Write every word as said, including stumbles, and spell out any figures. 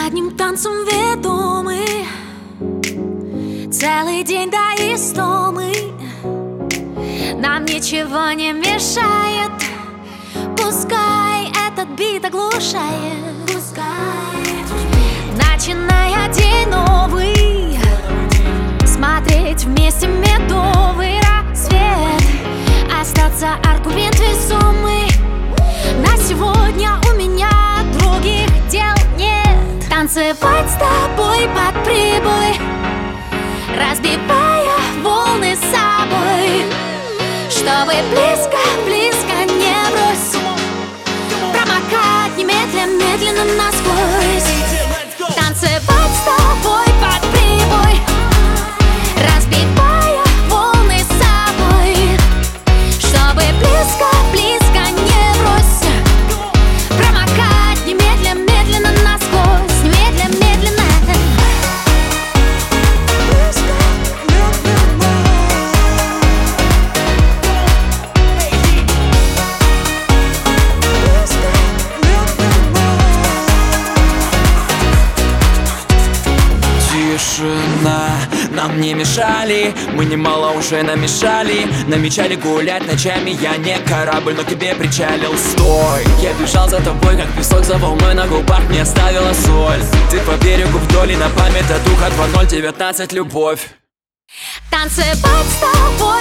одним танцем ведомы, целый день до истомы. Нам ничего не мешает, пускай этот бит оглушает. Начиная день новый, смотреть вместе медовый рассвет, остаться аргумент весомый. На сегодня у меня других дел нет. Танцевать с тобой под прибой, разбивая волны с собой, чтобы близко-близко не брось, промокать немедленно, медленно насквозь. Танцевать с тобой под прибой, разбивая волны с собой, чтобы близко-близко не брось, промокать немедленно, медленно насквозь, медленно, медленно. Тишина, нам не мешали, мы немало уже намешали. Намечали гулять ночами, я не корабль, но к тебе причалил. Стой, я бежал за тобой, как песок за волной, на губах мне оставила соль. Ты по берегу вдоль и на память от духа два ноль девятнадцать любовь. Танцевать с тобой